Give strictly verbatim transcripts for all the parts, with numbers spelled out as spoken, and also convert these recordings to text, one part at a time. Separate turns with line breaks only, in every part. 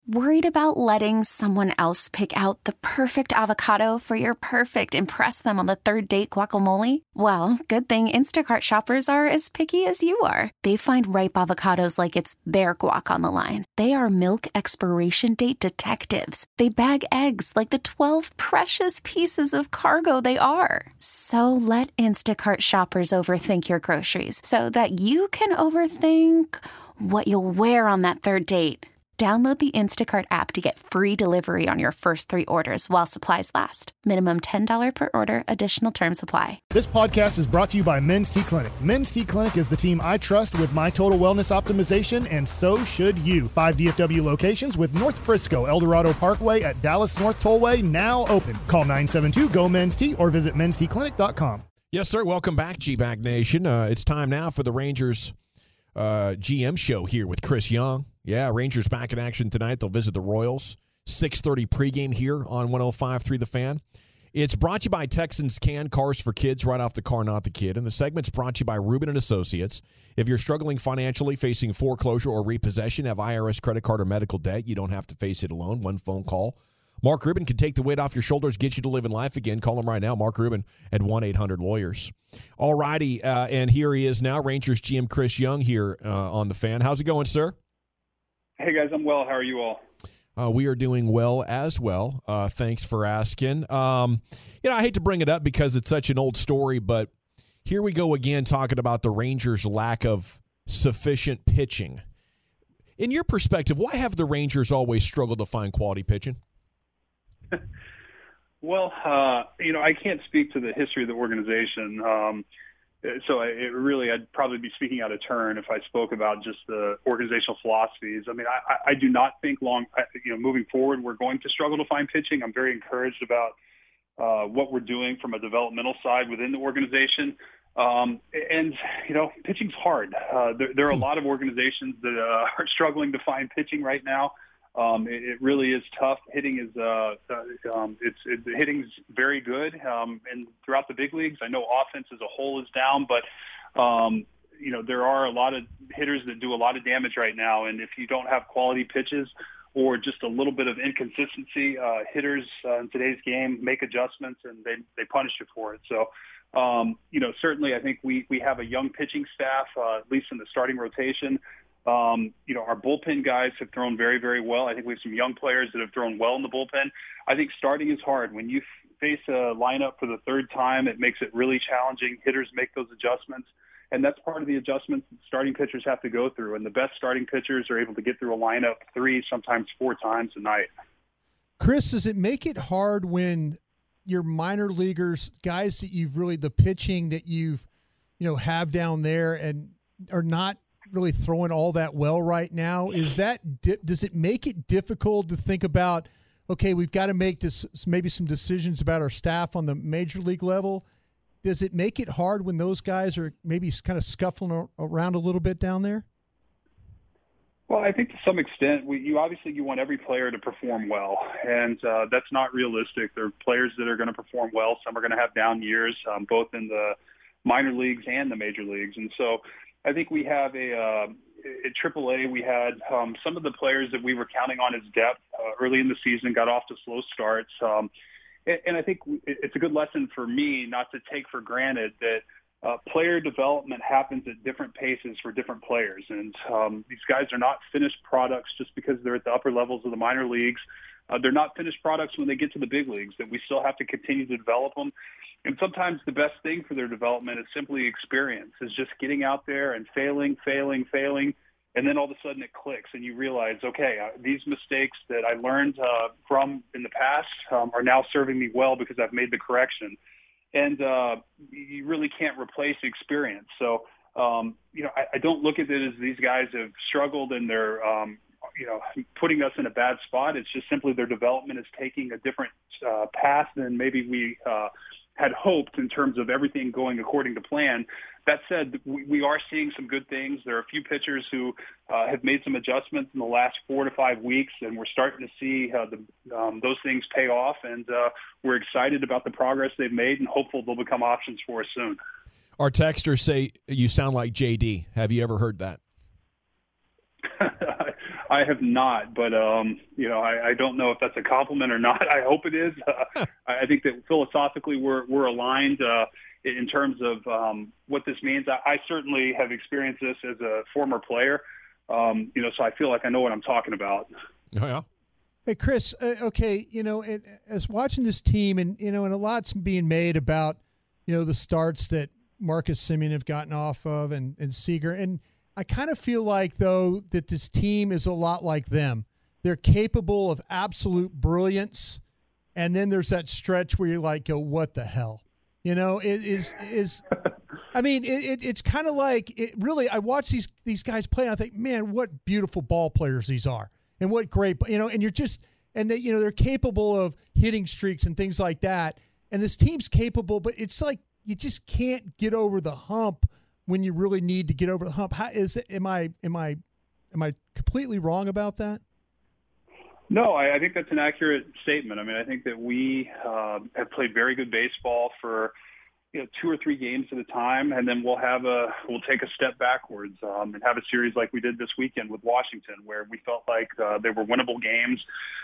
Worried about letting someone else pick out the perfect avocado for your perfect impress them on the third date guacamole? Well, good thing Instacart shoppers are as picky as you are. They find ripe avocados like it's their guac on the line. They are milk expiration date detectives. They bag eggs like the twelve precious pieces of cargo they are. So let Instacart shoppers overthink your groceries so that you can overthink what you'll wear on that third date. Download the Instacart app to get free delivery on your first three orders while supplies last. Minimum ten dollars per order. Additional terms apply.
This podcast is brought to you by Men's T Clinic. Men's T Clinic is the team I trust with my total wellness optimization, and so should you. Five D F W locations with North Frisco, El Dorado Parkway at Dallas North Tollway now open. Call nine seven two, G O, Men's T or visit mens t clinic dot com.
Yes, sir. Welcome back, G-Bag Nation. Uh, it's time now for the Rangers uh, G M show here with Chris Young. Yeah, Rangers back in action tonight. They'll visit the Royals. six thirty pregame here on one oh five point three The Fan. It's brought to you by Texans Can, cars for kids, right off the car, not the kid. And the segment's brought to you by Rubin and Associates. If you're struggling financially, facing foreclosure or repossession, have I R S credit card or medical debt, you don't have to face it alone. One phone call. Mark Rubin can take the weight off your shoulders, get you to live in life again. Call him right now, Mark Rubin, at one eight hundred lawyers. All righty, uh, and here he is now, Rangers G M Chris Young here uh, on The Fan. How's it going, sir?
Hey, guys, I'm well. How are you all?
Uh, we are doing well as well. Uh, thanks for asking. Um, you know, I hate to bring it up because it's such an old story, but here we go again talking about the Rangers' lack of sufficient pitching. In your perspective, why have the Rangers always struggled to find quality pitching?
Well, uh, you know, I can't speak to the history of the organization. Um, so I, it really, I'd probably be speaking out of turn if I spoke about just the organizational philosophies. I mean, I, I do not think long, you know, moving forward, we're going to struggle to find pitching. I'm very encouraged about uh, what we're doing from a developmental side within the organization. Um, and, you know, pitching's hard. Uh, there, there are a lot of organizations that uh, are struggling to find pitching right now. Um, it, it really is tough. Hitting is uh, uh, um, it's it, hitting's very good, um, and throughout the big leagues, I know offense as a whole is down, but um, you know there are a lot of hitters that do a lot of damage right now, and if you don't have quality pitches or just a little bit of inconsistency, uh, hitters uh, in today's game make adjustments and they they punish you for it. So. Um, you know, certainly, I think we we have a young pitching staff, uh, at least in the starting rotation. Um, you know, our bullpen guys have thrown very, very well. I think we have some young players that have thrown well in the bullpen. I think starting is hard. When you face a lineup for the third time, it makes it really challenging. Hitters make those adjustments, and that's part of the adjustments that starting pitchers have to go through. And the best starting pitchers are able to get through a lineup three, sometimes four times a night.
Chris, does it make it hard when your minor leaguers, guys that you've really, the pitching that you've, you know, have down there and are not really throwing all that well right now? Is that, does it make it difficult to think about, okay, we've got to make this, maybe some decisions about our staff on the major league level? Does it make it hard when those guys are maybe kind of scuffling around a little bit down there?
Well, I think to some extent, we, you obviously you want every player to perform well, and uh, that's not realistic. There are players that are going to perform well. Some are going to have down years, um, both in the minor leagues and the major leagues. And so I think we have a uh, at triple A, we had um, some of the players that we were counting on as depth uh, early in the season got off to slow starts. Um, and, and I think it's a good lesson for me not to take for granted that Uh, player development happens at different paces for different players. And um, these guys are not finished products just because they're at the upper levels of the minor leagues. Uh, they're not finished products when they get to the big leagues, that we still have to continue to develop them. And sometimes the best thing for their development is simply experience, is just getting out there and failing, failing, failing. And then all of a sudden it clicks and you realize, okay, uh, these mistakes that I learned uh, from in the past um, are now serving me well because I've made the correction. And uh, you really can't replace experience. So, um, you know, I, I don't look at it as these guys have struggled and they're, um, you know, putting us in a bad spot. It's just simply their development is taking a different uh, path than maybe we uh, had hoped in terms of everything going according to plan. That said, we, we are seeing some good things. There are a few pitchers who uh, have made some adjustments in the last four to five weeks, and we're starting to see uh, the, um, those things pay off. And uh, we're excited about the progress they've made and hopeful they'll become options for us soon.
Our texters say you sound like J D. Have you ever heard that?
I have not, but um, you know, I, I don't know if that's a compliment or not. I hope it is. Uh, I think that philosophically we're we're aligned uh, in terms of um, what this means. I, I certainly have experienced this as a former player, um, you know, so I feel like I know what I'm talking about.
Oh, yeah.
Hey, Chris, uh, okay, you know, it, as watching this team, and, you know, and a lot's being made about, you know, the starts that Marcus Semien have gotten off of and, and Seager. And I kind of feel like, though, that this team is a lot like them. They're capable of absolute brilliance, and then there's that stretch where you're like, go, what the hell? You know, it is is. I mean, it, it, it's kind of like it really. I watch these these guys play, and I think, man, what beautiful ball players these are. And what great, you know, and you're just, and they, you know, they're capable of hitting streaks and things like that. And this team's capable, but it's like you just can't get over the hump when you really need to get over the hump. How is it? Am I, am I, am I completely wrong about that?
No, I, I think that's an accurate statement. I mean, I think that we uh, have played very good baseball for, you know, two or three games at a time, and then we'll have a we'll take a step backwards um, and have a series like we did this weekend with Washington, where we felt like uh, they were winnable games.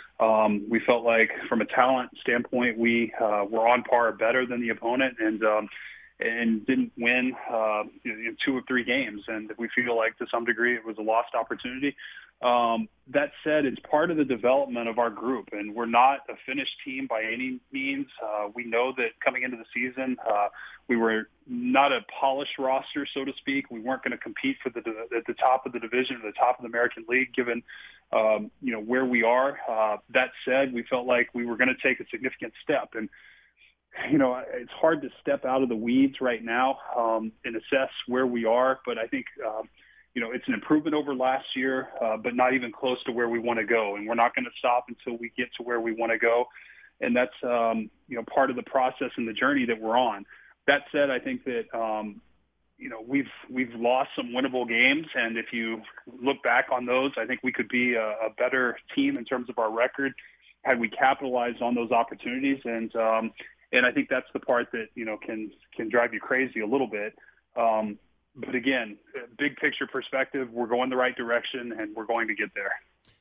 Um, we felt like, from a talent standpoint, we uh, were on par or better than the opponent, and um, and didn't win uh, in two or three games. And we feel like, to some degree, it was a lost opportunity. Um, that said, it's part of the development of our group, and we're not a finished team by any means. Uh, we know that coming into the season, uh, we were not a polished roster, so to speak. We weren't going to compete for the at the top of the division, or the top of the American League, given um, you know where we are. Uh, that said, we felt like we were going to take a significant step, and you know it's hard to step out of the weeds right now um, and assess where we are. But I think. Um, You know, it's an improvement over last year, uh, but not even close to where we want to go. And we're not going to stop until we get to where we want to go. And that's, um, you know, part of the process and the journey that we're on. That said, I think that, um, you know, we've we've lost some winnable games. And if you look back on those, I think we could be a, a better team in terms of our record had we capitalized on those opportunities. And um, and I think that's the part that, you know, can can drive you crazy a little bit. Um But again, big picture perspective, we're going the right direction, and we're going to get there.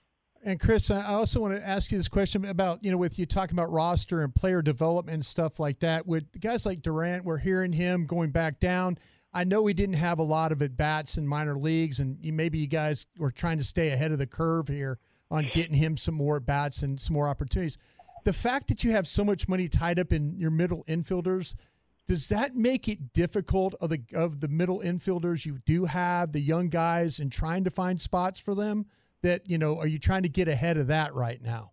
And Chris, I also want to ask you this question about, you know, with you talking about roster and player development and stuff like that. With guys like Durant, we're hearing him going back down. I know he didn't have a lot of at-bats in minor leagues, and you, maybe you guys were trying to stay ahead of the curve here on getting him some more at-bats and some more opportunities. The fact that you have so much money tied up in your middle infielders, does that make it difficult of the of the middle infielders you do have, the young guys, and trying to find spots for them? That, you know, are you trying to get ahead of that right now?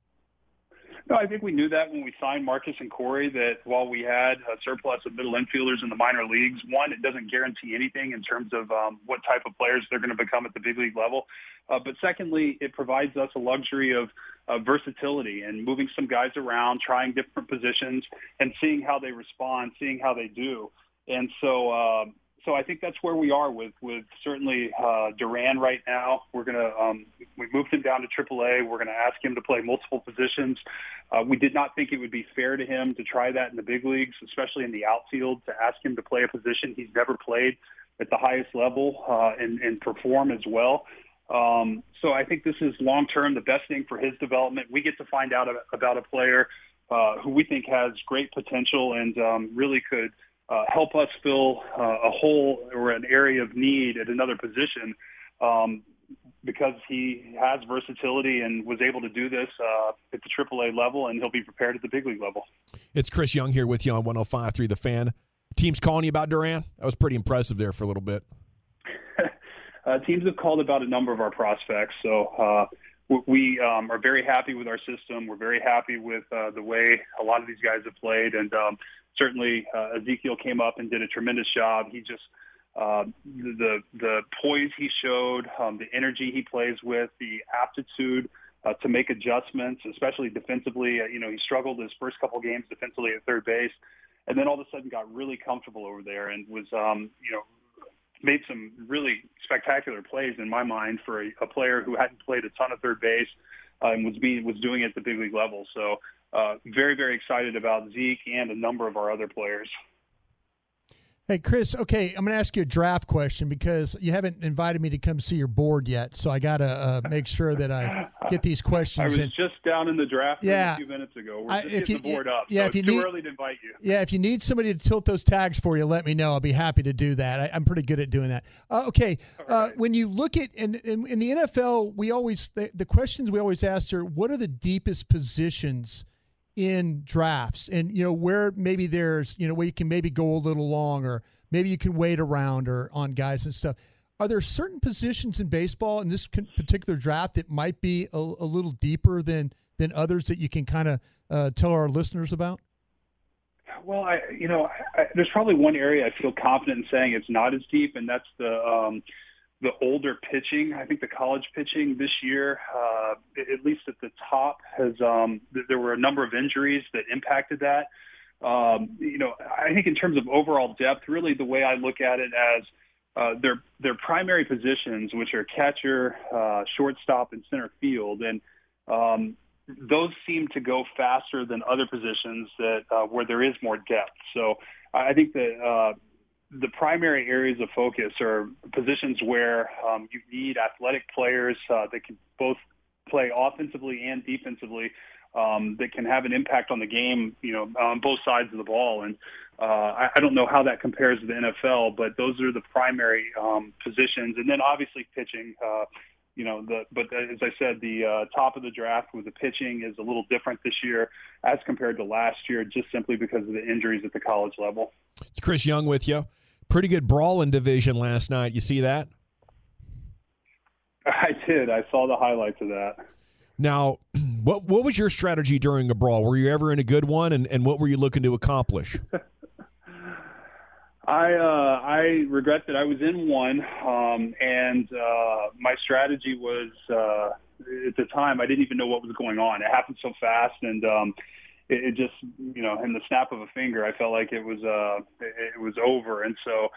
No, I think we knew that when we signed Marcus and Corey, that while we had a surplus of middle infielders in the minor leagues, one, it doesn't guarantee anything in terms of um, what type of players they're going to become at the big league level. Uh, but secondly, it provides us a luxury of uh, versatility and moving some guys around, trying different positions, and seeing how they respond, seeing how they do. And so, uh, so I think that's where we are with with certainly uh, Duran right now. We're gonna um, we moved him down to triple A. We're gonna ask him to play multiple positions. Uh, we did not think it would be fair to him to try that in the big leagues, especially in the outfield, to ask him to play a position he's never played at the highest level uh, and, and perform as well. Um, so I think this is long-term the best thing for his development. We get to find out about a player uh, who we think has great potential and um, really could uh, help us fill uh, a hole or an area of need at another position um, because he has versatility and was able to do this uh, at the triple A level, and he'll be prepared at the big league level.
It's Chris Young here with you on one oh five point three The Fan. Teams calling you about Duran? That was pretty impressive there for a little bit.
Uh, teams have called about a number of our prospects, so uh, we um, are very happy with our system. We're very happy with uh, the way a lot of these guys have played, and um, certainly uh, Ezekiel came up and did a tremendous job. He just uh, the the poise he showed, um, the energy he plays with, the aptitude uh, to make adjustments, especially defensively. Uh, you know, he struggled his first couple games defensively at third base, and then all of a sudden got really comfortable over there and was um, you know. made some really spectacular plays in my mind for a, a player who hadn't played a ton of third base uh, and was being was doing it at the big league level. So uh, very, very excited about Zeke and a number of our other players.
Hey, Chris, okay, I'm going to ask you a draft question because you haven't invited me to come see your board yet, so I got to uh, make sure that I get these questions.
I was
in.
just down in the draft room
yeah.
a few minutes ago. We're
I,
just
if
getting
you,
the board up,
yeah,
so
if you
it's too
need,
early to invite you.
Yeah, if you need somebody to tilt those tags for you, let me know. I'll be happy to do that. I, I'm pretty good at doing that. Uh, okay, uh, right. When you look at, in, in, in the N F L, we always, the, the questions we always ask are, what are the deepest positions in drafts, and you know where maybe there's you know where you can maybe go a little long, or maybe you can wait around or on guys and stuff. Are there certain positions in baseball in this particular draft that might be a, a little deeper than than others that you can kind of uh, tell our listeners about?
Well, I you know I, there's probably one area I feel confident in saying it's not as deep, and that's the um, the older pitching. I think the college pitching this year, uh, at least at the top, has um, there were a number of injuries that impacted that. Um, you know, I think in terms of overall depth, really the way I look at it as uh, their their primary positions, which are catcher, uh, shortstop, and center field, and um, those seem to go faster than other positions that uh, where there is more depth. So I think that uh, the primary areas of focus are positions where um, you need athletic players uh, that can both play offensively and defensively, um, that can have an impact on the game, you know, on both sides of the ball. And uh, I, I don't know how that compares to the N F L, but those are the primary um, positions. And then obviously pitching, uh, you know, the, but as I said, the uh, top of the draft with the pitching is a little different this year as compared to last year, just simply because of the injuries at the college level.
It's Chris Young with you. Pretty good brawling division last night. You see that?
I did. I saw the highlights of that.
Now, what what was your strategy during a brawl? Were you ever in a good one, and, and what were you looking to accomplish?
I uh, I regret that I was in one, um, and uh, my strategy was uh, at the time I didn't even know what was going on. It happened so fast, and um, it, it just you know, in the snap of a finger, I felt like it was uh, it, it was over. And so,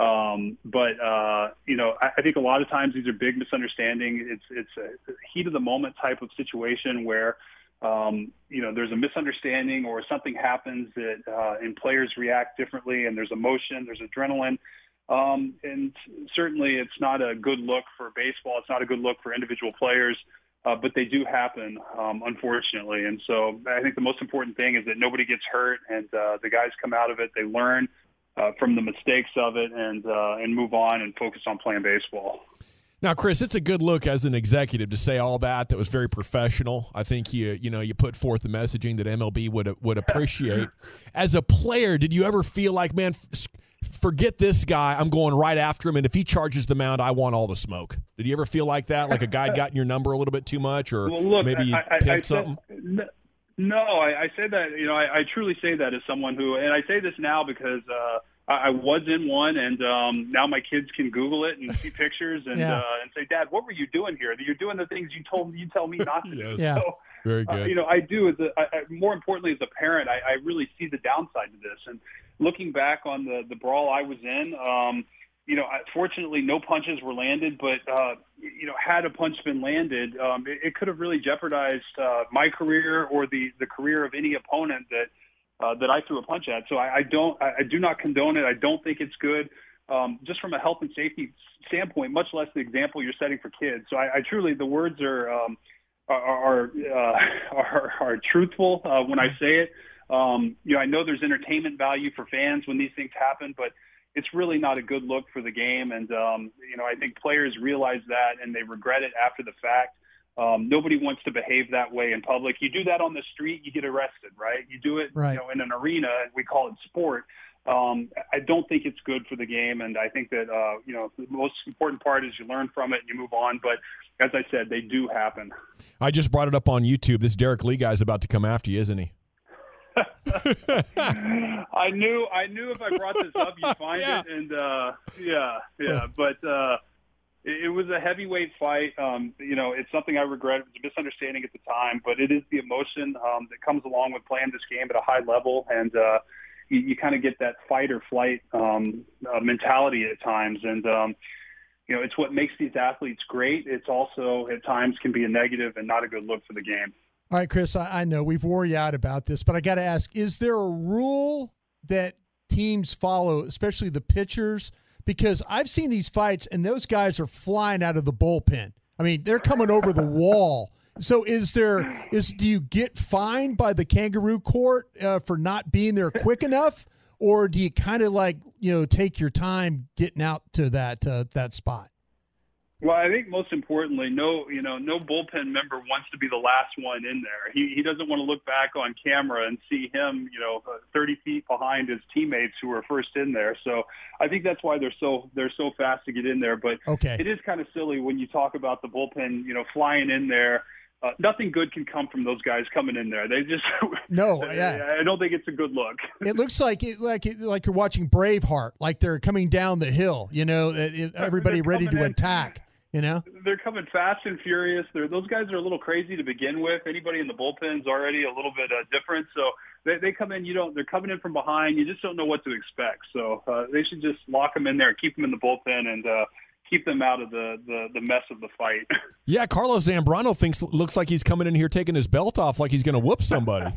um, but uh, you know, I, I think a lot of times these are big misunderstandings. It's it's a heat of the moment type of situation where. Um, you know, there's a misunderstanding or something happens that uh, and players react differently, and there's emotion, there's adrenaline. Um, and certainly it's not a good look for baseball. It's not a good look for individual players, uh, but they do happen, um, unfortunately. And so I think the most important thing is that nobody gets hurt, and uh, the guys come out of it, they learn uh, from the mistakes of it, and uh, and move on and focus on playing baseball.
Now, Chris, it's a good look as an executive to say all that. That was very professional. I think you you know you put forth the messaging that M L B would would appreciate. As a player, did you ever feel like, man, f- forget this guy, I'm going right after him, and if he charges the mound, I want all the smoke? Did you ever feel like that, like a guy got in your number a little bit too much, or
well, look,
maybe you
I,
pimped
I, I
something?
Said, no, I, I say that you know I, I truly say that as someone who, and I say this now because. Uh, I was in one, and um, now my kids can Google it and see pictures and
yeah.
uh, and say, "Dad, what were you doing here? You're doing the things you told you tell me not to
yes.
do."
Yeah.
So,
very good.
Uh, you know, I do. As a, I, I, more importantly, as a parent, I, I really see the downside to this. And looking back on the the brawl I was in, um, you know, I, fortunately, no punches were landed. But uh, you know, had a punch been landed, um, it, it could have really jeopardized uh, my career or the the career of any opponent that. Uh, that I threw a punch at. So I, I don't, I, I do not condone it. I don't think it's good, um, just from a health and safety standpoint, much less the example you're setting for kids. So I, I truly, the words are, um, are, are, uh, are, are truthful uh, when I say it. Um, you know, I know there's entertainment value for fans when these things happen, but it's really not a good look for the game. And, um, you know, I think players realize that and they regret it after the fact. Um, nobody wants to behave that way in public. You do that on the street, you get arrested, right? You do it,
right.
you know, in an arena, and we call it sport. Um, I don't think it's good for the game, and I think that, uh, you know, the most important part is you learn from it and you move on. But as I said, they do happen.
I just brought it up on YouTube. This Derek Lee guy's about to come after you, isn't he?
I knew, I knew if I brought this up, you'd find
yeah.
it, and uh, yeah, yeah, but. Uh, It was a heavyweight fight. Um, you know, it's something I regret. It was a misunderstanding at the time, but it is the emotion um, that comes along with playing this game at a high level. And uh, you, you kind of get that fight or flight um, uh, mentality at times. And, um, you know, it's what makes these athletes great. It's also at times can be a negative and not a good look for the game.
All right, Chris, I, I know we've wore you out about this, but I got to ask, is there a rule that teams follow, especially the pitchers, because I've seen these fights and those guys are flying out of the bullpen. I mean, they're coming over the wall. So is there is do you get fined by the kangaroo court uh, for not being there quick enough, or do you kind of like, you know, take your time getting out to that uh, that spot?
Well, I think most importantly, no, you know, no bullpen member wants to be the last one in there. He he doesn't want to look back on camera and see him, you know, thirty feet behind his teammates who were first in there. So I think that's why they're so they're so fast to get in there. But
okay.
It is kind of silly when you talk about the bullpen, you know, flying in there. Uh, nothing good can come from those guys coming in there. They just
no, yeah.
I don't think it's a good look.
It looks like it, like it, like you're watching Braveheart, like they're coming down the hill. You know, it, it, everybody ready to in. attack. You know,
they're coming fast and furious. They're, those guys are a little crazy to begin with. Anybody in the bullpen's already a little bit uh, different. So they, they come in. You don't. They're coming in from behind. You just don't know what to expect. So uh, they should just lock them in there, keep them in the bullpen, and uh, keep them out of the, the, the mess of the fight.
Yeah, Carlos Zambrano thinks looks like he's coming in here taking his belt off like he's going to whoop somebody.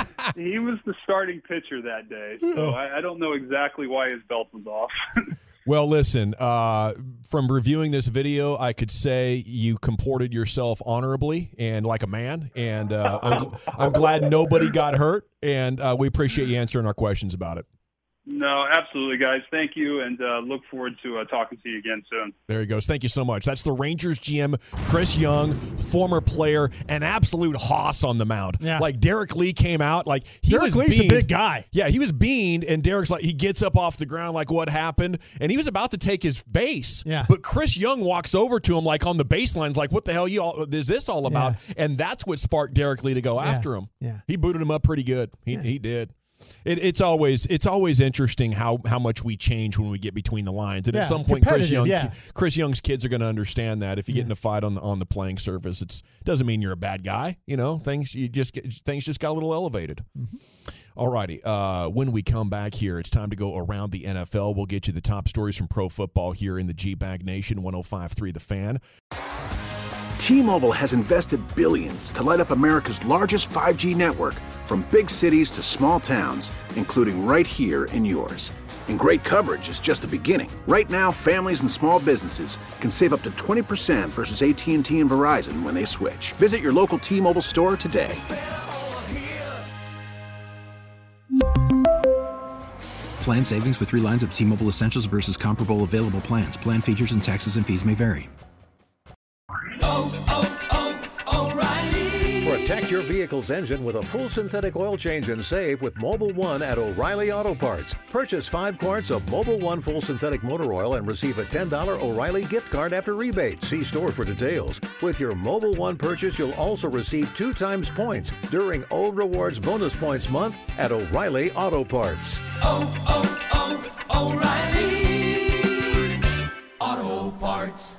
He was the starting pitcher that day, so I, I don't know exactly why his belt was off.
Well, listen, uh, from reviewing this video, I could say you comported yourself honorably and like a man, and uh, I'm, I'm glad nobody got hurt, and uh, we appreciate you answering our questions about it.
No, absolutely, guys. Thank you, and uh, look forward to uh, talking to you again soon.
There he goes. Thank you so much. That's the Rangers G M, Chris Young, former player, an absolute hoss on the mound.
Yeah.
Like, Derek Lee came out. Like he
Derek
was
Lee's
beamed.
a big guy.
Yeah, he was beamed, and Derek's like, he gets up off the ground like, what happened? And he was about to take his base.
Yeah.
But Chris Young walks over to him like on the baseline, like, what the hell you all, is this all about? Yeah. And that's what sparked Derek Lee to go
yeah.
after him.
Yeah.
He booted him up pretty good. He,
yeah.
he did. It, it's always it's always interesting how, how much we change when we get between the lines, and
yeah,
at some point, Chris Young,
yeah.
Chris Young's kids are going to understand that if you get
yeah.
in a fight on the, on the playing surface, it doesn't mean you're a bad guy. You know, things you just get, things just got a little elevated. Mm-hmm. All righty. Uh, when we come back here, it's time to go around the N F L. We'll get you the top stories from pro football here in the G-Bag Nation. one oh five point three The Fan.
T-Mobile has invested billions to light up America's largest five G network, from big cities to small towns, including right here in yours. And great coverage is just the beginning. Right now, families and small businesses can save up to twenty percent versus A T and T and Verizon when they switch. Visit your local T-Mobile store today.
Plan savings with three lines of T-Mobile Essentials versus comparable available plans. Plan features and taxes and fees may vary.
Oh, oh, oh, O'Reilly. Protect your vehicle's engine with a full synthetic oil change and save with Mobil one at O'Reilly Auto Parts. Purchase five quarts of Mobil one full synthetic motor oil and receive a ten dollars O'Reilly gift card after rebate. See store for details. With your Mobil one purchase, you'll also receive two times points during O Rewards Bonus Points Month at O'Reilly Auto Parts. Oh, oh, oh, O'Reilly Auto Parts.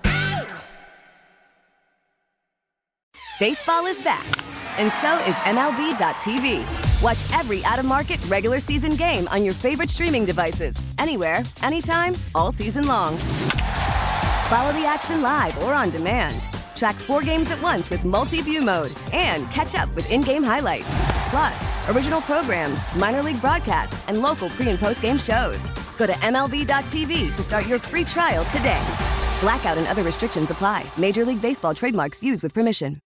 Baseball is back, and so is M L B dot T V. Watch every out-of-market regular season game on your favorite streaming devices, anywhere, anytime, all season long. Follow the action live or on demand. Track four games at once with multi-view mode and catch up with in-game highlights. Plus, original programs, minor league broadcasts, and local pre- and post-game shows. Go to M L B dot T V to start your free trial today. Blackout and other restrictions apply. Major League Baseball trademarks used with permission.